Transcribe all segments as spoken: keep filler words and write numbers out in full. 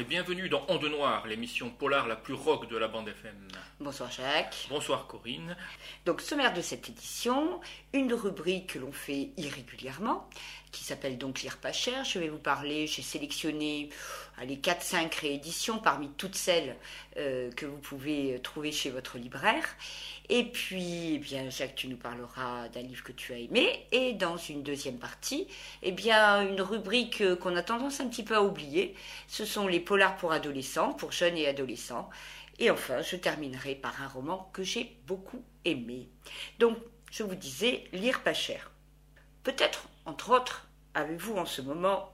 et bienvenue dans Onde Noire, l'émission polar la plus rock de la bande F M. Bonsoir Jacques. Bonsoir Corinne. Donc sommaire de cette édition, une rubrique que l'on fait irrégulièrement, qui s'appelle donc Lire pas cher. Je vais vous parler, j'ai sélectionné les quatre cinq rééditions parmi toutes celles euh, que vous pouvez trouver chez votre libraire. Et puis, eh bien, Jacques, tu nous parleras d'un livre que tu as aimé. Et dans une deuxième partie, eh bien, une rubrique qu'on a tendance un petit peu à oublier. Ce sont les polars pour adolescents, pour jeunes et adolescents. Et enfin, je terminerai par un roman que j'ai beaucoup aimé. Donc, je vous disais, lire pas cher. Peut-être, entre autres, avez-vous en ce moment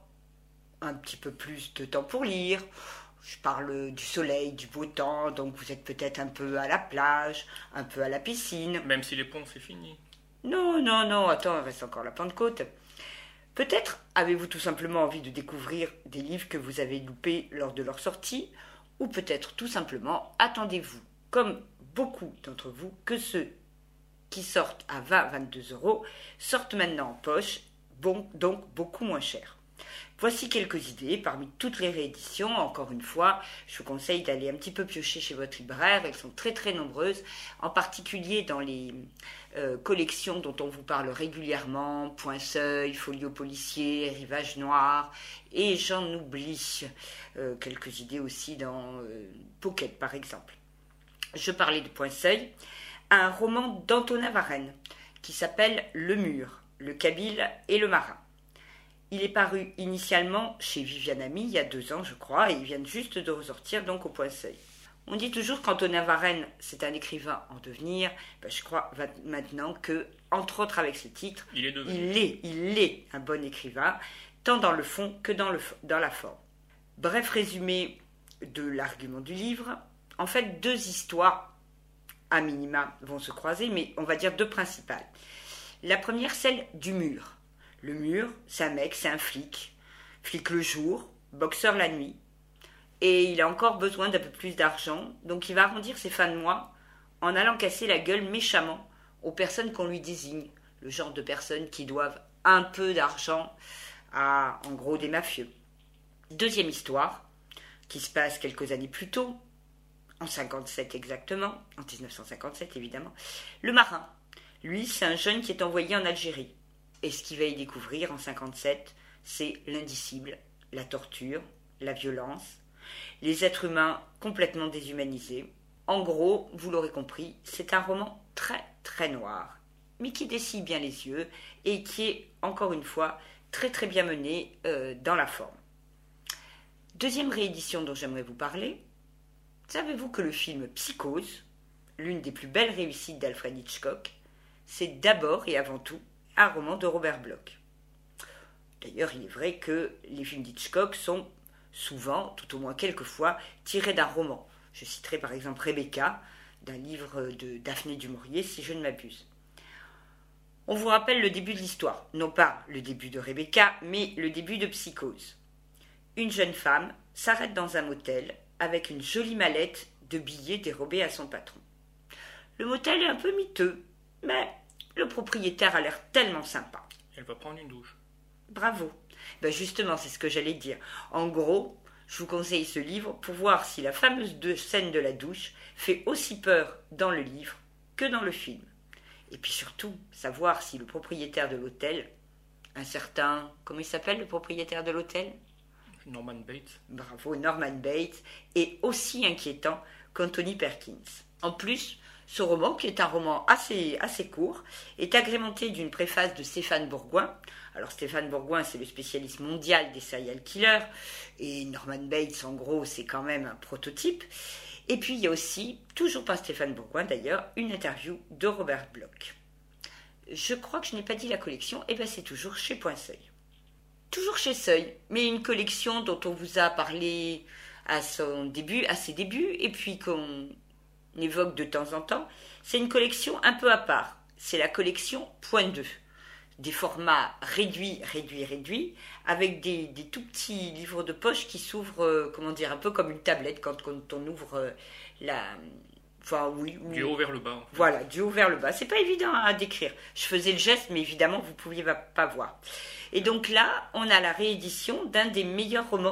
un petit peu plus de temps pour lire. Je parle du soleil, du beau temps, donc vous êtes peut-être un peu à la plage, un peu à la piscine. Même si les ponts, c'est fini. Non, non, non, attends, il reste encore la Pentecôte. Peut-être avez-vous tout simplement envie de découvrir des livres que vous avez loupés lors de leur sortie, ou peut-être tout simplement attendez-vous, comme beaucoup d'entre vous, que ceux qui sortent à vingt à vingt-deux euros sortent maintenant en poche, bon, donc beaucoup moins cher. Voici quelques idées parmi toutes les rééditions. Encore une fois, je vous conseille d'aller un petit peu piocher chez votre libraire. Elles sont très très nombreuses, en particulier dans les euh, collections dont on vous parle régulièrement, Point Seuil, Folio Policier, Rivage Noir, et j'en oublie euh, quelques idées aussi dans euh, Pocket par exemple. Je parlais de Point Seuil, un roman d'Antonin Varenne qui s'appelle Le Mur, le Kabyle et le Marin. Il est paru initialement chez Viviane Ami il y a deux ans, je crois, et ils viennent juste de ressortir donc au Point Seuil. On dit toujours qu'Antonin Varenne, c'est un écrivain en devenir. Ben, je crois maintenant que, entre autres avec ce titre, il est, il est, il est un bon écrivain, tant dans le fond que dans, le, dans la forme. Bref résumé de l'argument du livre. En fait, deux histoires, à minima, vont se croiser, mais on va dire deux principales. La première, celle du mur. Le mur, c'est un mec, c'est un flic. Flic le jour, boxeur la nuit. Et il a encore besoin d'un peu plus d'argent, donc il va arrondir ses fins de mois en allant casser la gueule méchamment aux personnes qu'on lui désigne. Le genre de personnes qui doivent un peu d'argent à, en gros, des mafieux. Deuxième histoire, qui se passe quelques années plus tôt, en cinquante-sept exactement, en dix-neuf cent cinquante-sept évidemment. Le Marin, lui, c'est un jeune qui est envoyé en Algérie. Et ce qu'il va y découvrir en cinquante-sept, c'est l'indicible, la torture, la violence, les êtres humains complètement déshumanisés. En gros, vous l'aurez compris, c'est un roman très très noir, mais qui dessille bien les yeux et qui est, encore une fois, très très bien mené euh, dans la forme. Deuxième réédition dont j'aimerais vous parler, savez-vous que le film Psychose, l'une des plus belles réussites d'Alfred Hitchcock, c'est d'abord et avant tout un roman de Robert Bloch. D'ailleurs, il est vrai que les films d'Hitchcock sont souvent, tout au moins quelquefois, tirés d'un roman. Je citerai par exemple Rebecca, d'un livre de Daphné du Maurier, si je ne m'abuse. On vous rappelle le début de l'histoire. Non pas le début de Rebecca, mais le début de Psychose. Une jeune femme s'arrête dans un motel avec une jolie mallette de billets dérobés à son patron. Le motel est un peu miteux, mais le propriétaire a l'air tellement sympa. Elle va prendre une douche. Bravo. Ben justement, c'est ce que j'allais dire. En gros, je vous conseille ce livre pour voir si la fameuse scène de la douche fait aussi peur dans le livre que dans le film. Et puis surtout, savoir si le propriétaire de l'hôtel, un certain... Comment il s'appelle, le propriétaire de l'hôtel ? Norman Bates. Bravo, Norman Bates, est aussi inquiétant qu'Anthony Perkins. En plus, ce roman, qui est un roman assez, assez court, est agrémenté d'une préface de Stéphane Bourgoin. Alors Stéphane Bourgoin, c'est le spécialiste mondial des serial killers, et Norman Bates, en gros, c'est quand même un prototype. Et puis il y a aussi, toujours par Stéphane Bourgoin d'ailleurs, une interview de Robert Bloch. Je crois que je n'ai pas dit la collection, et bien c'est toujours chez Point Seuil. Toujours chez Seuil, mais une collection dont on vous a parlé à son début, à ses débuts, et puis qu'on évoque de temps en temps. C'est une collection un peu à part. C'est la collection Point deux. Des formats réduits, réduits, réduits, avec des, des tout petits livres de poche qui s'ouvrent, euh, comment dire, un peu comme une tablette quand, quand on ouvre euh, la... Enfin, oui, oui. Du haut vers le bas. En fait. Voilà, du haut vers le bas. C'est pas évident à décrire. Je faisais le geste, mais évidemment, vous ne pouviez pas, pas voir. Et donc là, on a la réédition d'un des meilleurs romans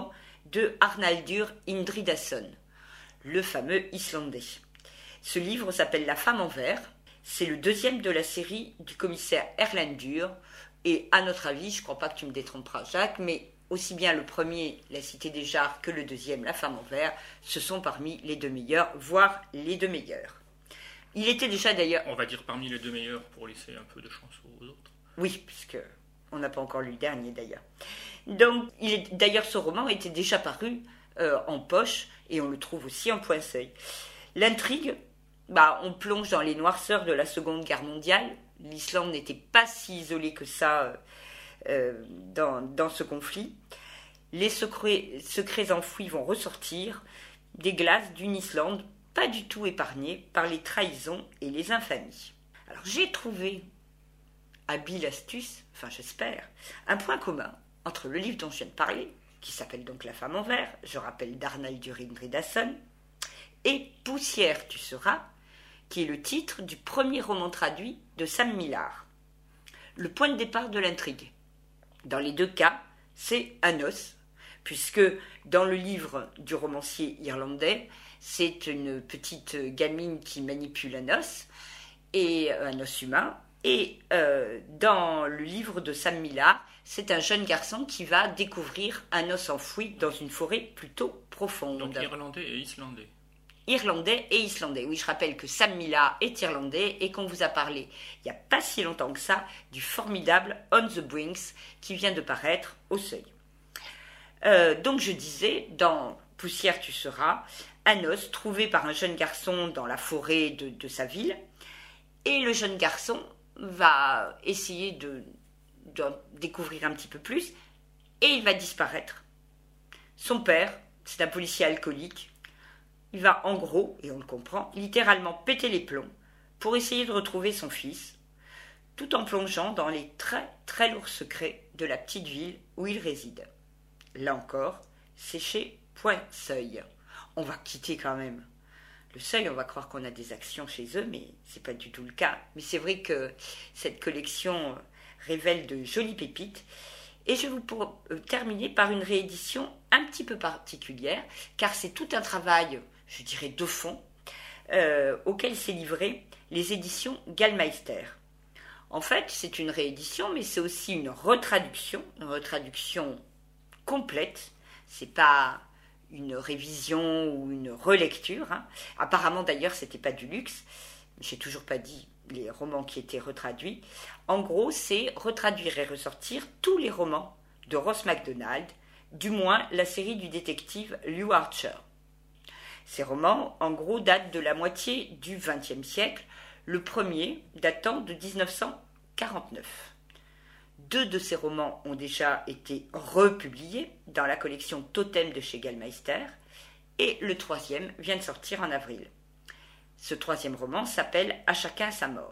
de Arnaldur Indridason, le fameux Islandais. Ce livre s'appelle La femme en verre. C'est le deuxième de la série du commissaire Erlendur. Et à notre avis, je ne crois pas que tu me détromperas, Jacques, mais aussi bien le premier, La Cité des Jarres, que le deuxième, La femme en verre, ce sont parmi les deux meilleurs, voire les deux meilleurs. Il était déjà d'ailleurs... On va dire parmi les deux meilleurs pour laisser un peu de chance aux autres. Oui, puisque on n'a pas encore lu le dernier d'ailleurs. Donc, il est... d'ailleurs, ce roman était déjà paru euh, en poche et on le trouve aussi en point-seuil. L'intrigue, bah, on plonge dans les noirceurs de la Seconde Guerre mondiale. L'Islande n'était pas si isolée que ça euh, dans, dans ce conflit. Les secrets, secrets enfouis vont ressortir des glaces d'une Islande pas du tout épargnée par les trahisons et les infamies. Alors j'ai trouvé, habile astuce, enfin j'espère, un point commun entre le livre dont je viens de parler, qui s'appelle donc La femme en verre, je rappelle d'Arnaldur Indridason, et Poussière tu seras, qui est le titre du premier roman traduit de Sam Millar. Le point de départ de l'intrigue. Dans les deux cas, c'est un os, puisque dans le livre du romancier irlandais, c'est une petite gamine qui manipule un os, et un os humain, et euh, dans le livre de Sam Millar, c'est un jeune garçon qui va découvrir un os enfoui dans une forêt plutôt profonde. Donc irlandais et islandais. Irlandais et islandais. Oui, je rappelle que Sam Millar est irlandais et qu'on vous a parlé, il n'y a pas si longtemps que ça, du formidable On the Brinks qui vient de paraître au Seuil. Euh, donc je disais, dans Poussière tu seras, un os trouvé par un jeune garçon dans la forêt de, de sa ville, et le jeune garçon va essayer de, de découvrir un petit peu plus, et il va disparaître. Son père, c'est un policier alcoolique, il va en gros, et on le comprend, littéralement péter les plombs pour essayer de retrouver son fils, tout en plongeant dans les très très lourds secrets de la petite ville où il réside. Là encore, c'est chez Point-Seuil. On va quitter quand même le Seuil, on va croire qu'on a des actions chez eux, mais c'est pas du tout le cas. Mais c'est vrai que cette collection révèle de jolies pépites. Et je vais vous pour, euh, terminer par une réédition un petit peu particulière, car c'est tout un travail, je dirais, de fond, euh, auquel s'est livré les éditions Gallmeister. En fait, c'est une réédition, mais c'est aussi une retraduction, une retraduction complète. C'est pas une révision ou une relecture. Hein. Apparemment, d'ailleurs, c'était pas du luxe. J'ai toujours pas dit les romans qui étaient retraduits. En gros, c'est retraduire et ressortir tous les romans de Ross MacDonald, du moins la série du détective Lew Archer. Ces romans, en gros, datent de la moitié du vingtième siècle, le premier datant de dix-neuf cent quarante-neuf. Deux de ces romans ont déjà été republiés dans la collection Totem de chez Gallmeister, et le troisième vient de sortir en avril. Ce troisième roman s'appelle « À chacun sa mort ».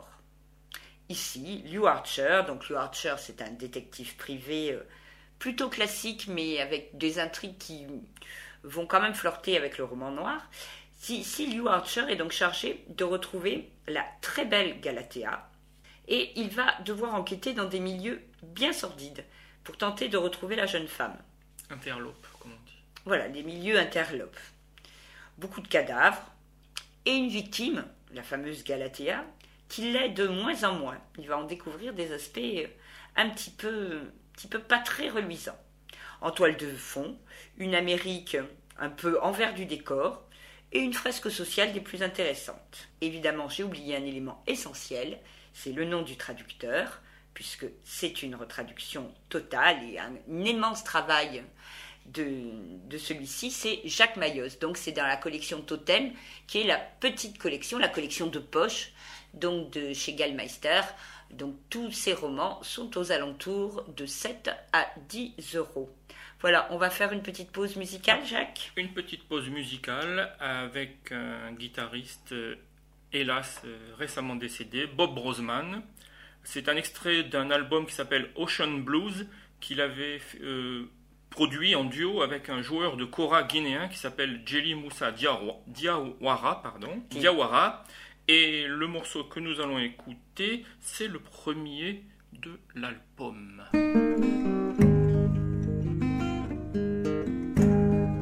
Ici, Lew Archer, donc Lew Archer c'est un détective privé euh, plutôt classique, mais avec des intrigues qui vont quand même flirter avec le roman noir. Si, si Lew Archer est donc chargé de retrouver la très belle Galatea, et il va devoir enquêter dans des milieux bien sordides pour tenter de retrouver la jeune femme. Interlope, comme on dit. Voilà, des milieux interlopes. Beaucoup de cadavres, et une victime, la fameuse Galatea, qui l'est de moins en moins. Il va en découvrir des aspects un petit peu, un petit peu pas très reluisants. En toile de fond, une Amérique un peu envers du décor, et une fresque sociale des plus intéressantes. Évidemment, j'ai oublié un élément essentiel, c'est le nom du traducteur, puisque c'est une retraduction totale et un, un immense travail de, de celui-ci, c'est Jacques Mayos. Donc c'est dans la collection Totem, qui est la petite collection, la collection de poche, donc de chez Gallmeister. Donc tous ces romans sont aux alentours de sept à dix euros. Voilà, on va faire une petite pause musicale, Jacques. Une petite pause musicale avec un guitariste, hélas, récemment décédé, Bob Brosman. C'est un extrait d'un album qui s'appelle Ocean Blues, qu'il avait euh, produit en duo avec un joueur de kora guinéen qui s'appelle Jelly Moussa Diawara. Pardon, oui. Diawara. Et le morceau que nous allons écouter, c'est le premier de l'album.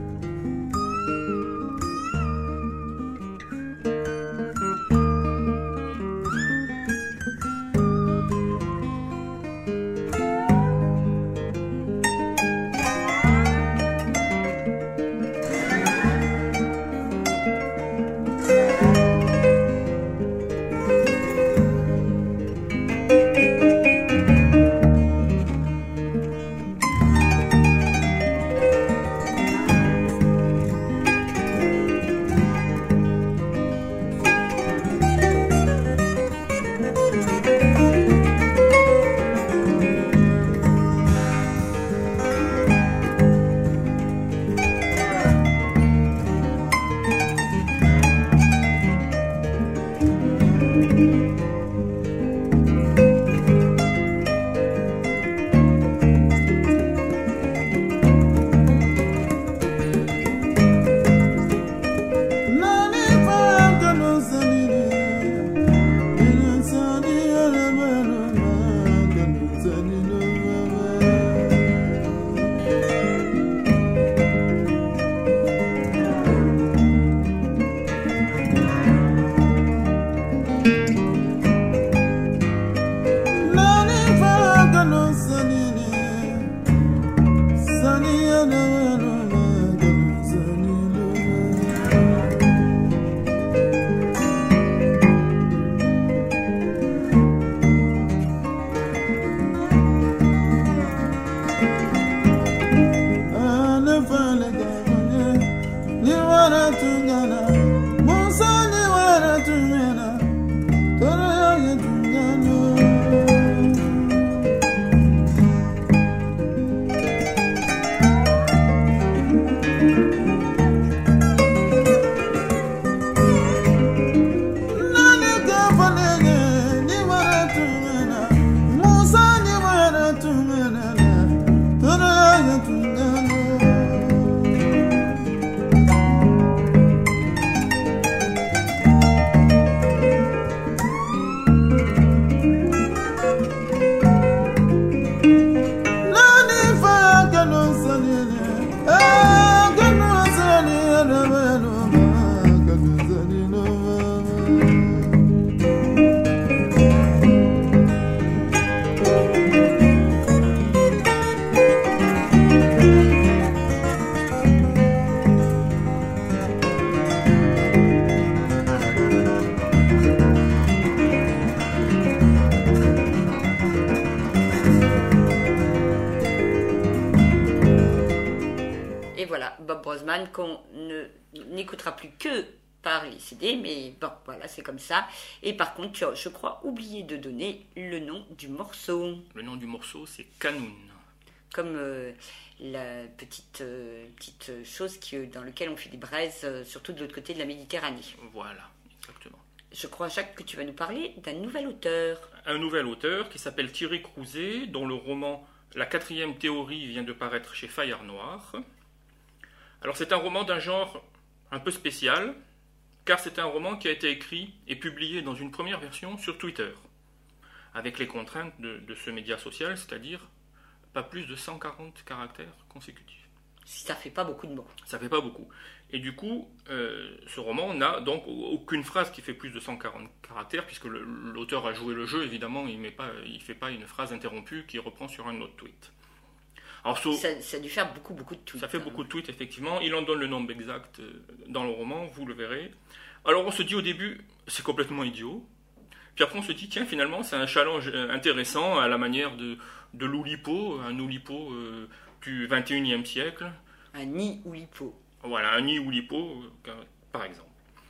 Brosman qu'on ne, n'écoutera plus que par les C D, mais bon, voilà, c'est comme ça. Et par contre, tu as, je crois, oublié de donner le nom du morceau. Le nom du morceau, c'est Canoun. Comme euh, la petite, euh, petite chose qui, dans laquelle on fait des braises, euh, surtout de l'autre côté de la Méditerranée. Voilà, exactement. Je crois, Jacques, que tu vas nous parler d'un nouvel auteur. Un nouvel auteur qui s'appelle Thierry Crouzet, dont le roman La quatrième théorie vient de paraître chez Fayard Noir. Alors c'est un roman d'un genre un peu spécial, car c'est un roman qui a été écrit et publié dans une première version sur Twitter, avec les contraintes de, de ce média social, c'est-à-dire pas plus de cent quarante caractères consécutifs. Ça fait pas beaucoup de mots. Ça fait pas beaucoup. Et du coup, euh, ce roman n'a donc aucune phrase qui fait plus de cent quarante caractères, puisque le, l'auteur a joué le jeu, évidemment, il ne fait pas une phrase interrompue qui reprend sur un autre tweet. Alors, so, ça, ça a dû faire beaucoup, beaucoup de tweets. Ça fait hein. beaucoup de tweets, effectivement. Il en donne le nombre exact dans le roman, vous le verrez. Alors, on se dit au début, c'est complètement idiot. Puis après, on se dit, tiens, finalement, c'est un challenge intéressant à la manière de, de l'Oulipo, un Oulipo euh, du vingt et unième siècle. Un nid Oulipo. Voilà, un nid Oulipo, euh, par exemple.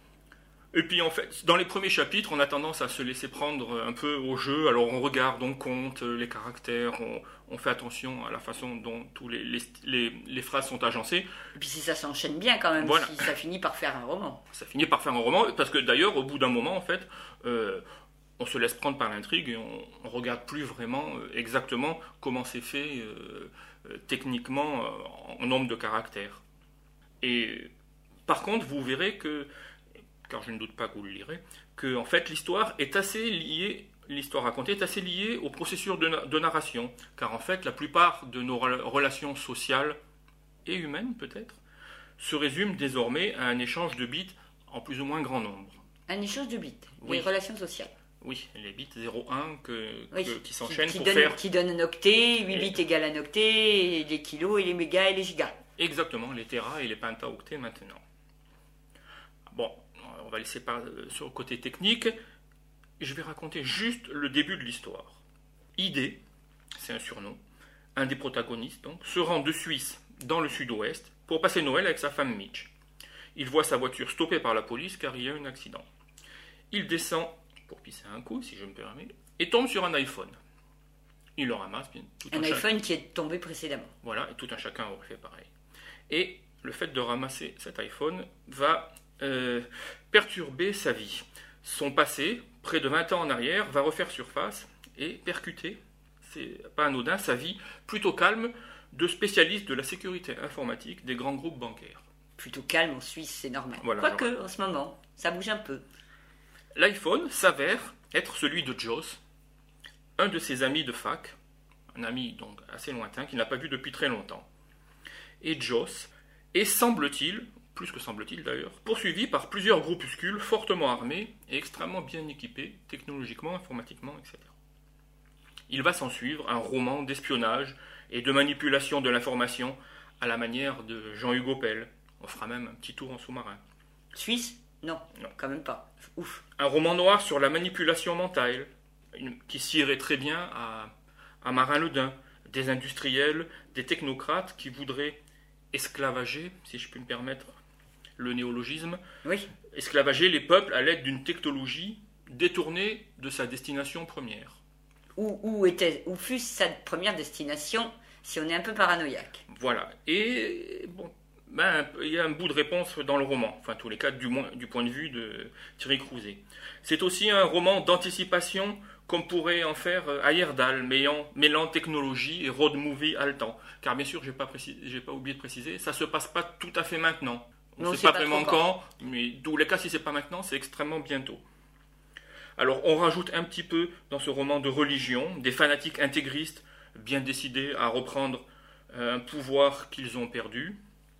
Et puis, en fait, dans les premiers chapitres, on a tendance à se laisser prendre un peu au jeu. Alors, on regarde, on compte les caractères, on, on fait attention à la façon dont tous les, les, les, les phrases sont agencées. Et puis, si ça s'enchaîne bien, quand même, voilà. Si ça finit par faire un roman. Ça finit par faire un roman, parce que d'ailleurs, au bout d'un moment, en fait, euh, on se laisse prendre par l'intrigue et on ne regarde plus vraiment euh, exactement comment c'est fait euh, euh, techniquement euh, en nombre de caractères. Et par contre, vous verrez que, car je ne doute pas que vous le lirez, que en fait l'histoire est assez liée, l'histoire racontée est assez liée au processus de, na- de narration, car en fait la plupart de nos re- relations sociales et humaines peut-être se résument désormais à un échange de bits en plus ou moins grand nombre. Un échange de bits, oui. Les relations sociales. Oui, les bits zéro un que, oui, que, qui s'enchaînent qui, qui pour donne, faire... Qui donnent un octet, huit bits égale un octet, et les kilos et les mégas et les gigas. Exactement, les téras et les pentaoctets maintenant. Bon, on va laisser par, sur le côté technique. Je vais raconter juste le début de l'histoire. Idée, c'est un surnom, un des protagonistes donc, se rend de Suisse dans le sud-ouest pour passer Noël avec sa femme Mitch. Il voit sa voiture stoppée par la police car il y a eu un accident. Il descend pour pisser un coup, si je me permets, et tombe sur un iPhone. Il le ramasse. Bien, tout un un iPhone chacun. Qui est tombé précédemment. Voilà, et tout un chacun aurait fait pareil. Et le fait de ramasser cet iPhone va euh, perturber sa vie. Son passé, près de vingt ans en arrière, va refaire surface et percuter, c'est pas anodin, sa vie plutôt calme de spécialiste de la sécurité informatique des grands groupes bancaires. Plutôt calme en Suisse, c'est normal. Voilà, Quoique, en ce moment, ça bouge un peu. L'iPhone s'avère être celui de Joss, un de ses amis de fac, un ami donc assez lointain qu'il n'a pas vu depuis très longtemps. Et Joss est, semble-t-il, plus que semble-t-il d'ailleurs, poursuivi par plusieurs groupuscules fortement armés et extrêmement bien équipés, technologiquement, informatiquement, et cetera. Il va s'en suivre un roman d'espionnage et de manipulation de l'information à la manière de Jean-Hugo Pell. On fera même un petit tour en sous-marin. Suisse ? Non, non, quand même pas. Ouf. Un roman noir sur la manipulation mentale, une, qui sierait très bien à, à Marin Ledin, des industriels, des technocrates qui voudraient esclavager, si je puis me permettre le néologisme, oui. esclavager les peuples à l'aide d'une technologie détournée de sa destination première. Où, où, était, où fut sa première destination, si on est un peu paranoïaque. Voilà. Et bon, ben, il y a un bout de réponse dans le roman, enfin, en tous les cas, du, moins, du point de vue de Thierry Crouzet. C'est aussi un roman d'anticipation, comme pourrait en faire Heyerdahl, mêlant, mêlant technologie et road movie haletant. Car bien sûr, je n'ai pas, pas oublié de préciser, ça ne se passe pas tout à fait maintenant. On ne sait pas, pas vraiment quand, mais tous les cas, si ce n'est pas maintenant, c'est extrêmement bientôt. Alors, on rajoute un petit peu dans ce roman de religion, des fanatiques intégristes bien décidés à reprendre un pouvoir qu'ils ont perdu.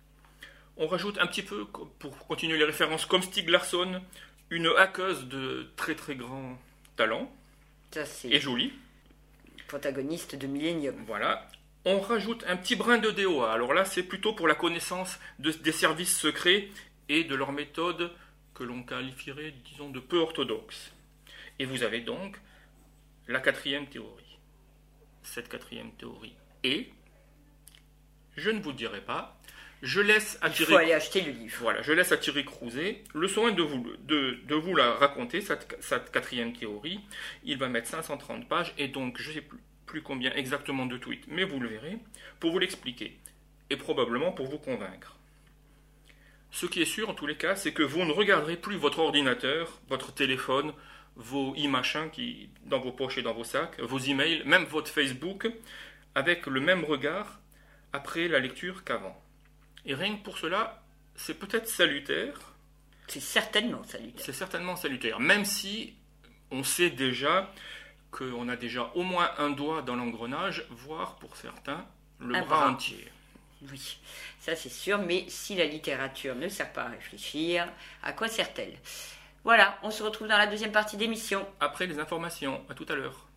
On rajoute un petit peu, pour continuer les références, comme Stieg Larsson, une hackeuse de très très grand talent. Ça, c'est et jolie. Protagoniste de Millennium. Voilà. On rajoute un petit brin de D O A. Alors là, c'est plutôt pour la connaissance de, des services secrets et de leurs méthodes que l'on qualifierait, disons, de peu orthodoxes. Et vous avez donc la quatrième théorie. Cette quatrième théorie est, je ne vous dirai pas, Je laisse à Il Thierry... faut aller acheter le livre. Voilà, je laisse à Thierry Crouzet le soin de vous, de, de vous la raconter, cette, cette quatrième théorie. Il va mettre cinq cent trente pages, et donc je ne sais plus, plus combien exactement de tweets, mais vous le verrez, pour vous l'expliquer, et probablement pour vous convaincre. Ce qui est sûr, en tous les cas, c'est que vous ne regarderez plus votre ordinateur, votre téléphone, vos e-machins qui, dans vos poches et dans vos sacs, vos emails, même votre Facebook, avec le même regard après la lecture qu'avant. Et rien que pour cela, c'est peut-être salutaire. C'est certainement salutaire. C'est certainement salutaire, même si on sait déjà qu'on a déjà au moins un doigt dans l'engrenage, voire pour certains, le Un bras, bras. entier. Oui, ça c'est sûr, mais si la littérature ne sert pas à réfléchir, à quoi sert-elle ? Voilà, on se retrouve dans la deuxième partie d'émission. Après les informations, à tout à l'heure.